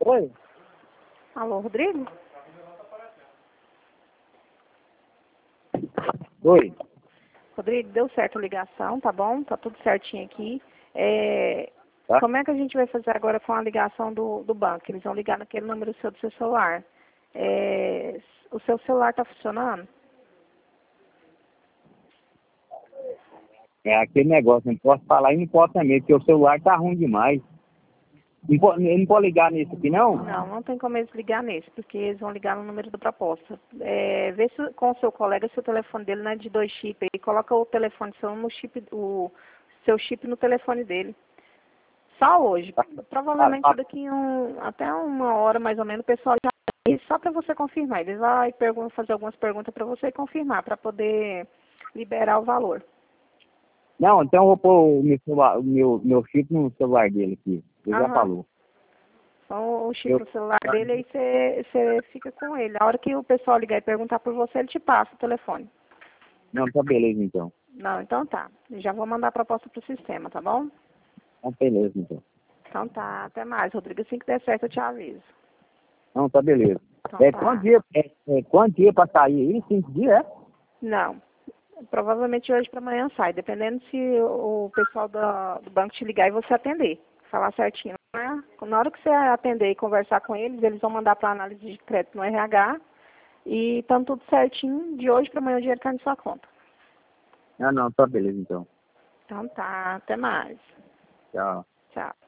Oi? Alô, Rodrigo? Oi? Rodrigo, deu certo a ligação, tá bom? Tá tudo certinho aqui. Tá? Como é que a gente vai fazer agora com a ligação do banco? Eles vão ligar naquele número seu do seu celular. O seu celular tá funcionando? É aquele negócio, não posso falar e não posso também, porque o celular tá ruim demais. Não pode ligar nesse aqui, não? Não, não tem como eles ligar nesse, porque eles vão ligar no número da proposta. Vê se, com o seu colega se o telefone dele não é de 2 chips e coloca o telefone seu no chip, o seu chip no telefone dele. Só hoje. Provavelmente daqui até 1 hora mais ou menos o pessoal já. E só para você confirmar. Eles vão fazer algumas perguntas para você confirmar, para poder liberar o valor. Não, então eu vou pôr o meu chip no celular dele aqui. Ele já falou. Então o chip no celular dele, aí você fica com ele. A hora que o pessoal ligar e perguntar por você, ele te passa o telefone. Não, tá beleza então. Não, então tá. Já vou mandar a proposta pro sistema, tá bom? Tá beleza então. Então tá, até mais, Rodrigo. Assim que der certo, eu te aviso. Não, tá beleza. Então, tá. Quanto dia pra sair aí? 5 dias, é? Não. Provavelmente hoje para amanhã sai, dependendo se o pessoal do banco te ligar e você atender. Falar certinho, né? Na hora que você atender e conversar com eles, eles vão mandar para análise de crédito no RH e estando tudo certinho, de hoje para amanhã o dinheiro cai na sua conta. Não, tá beleza então. Então tá, até mais. Tchau. Tchau.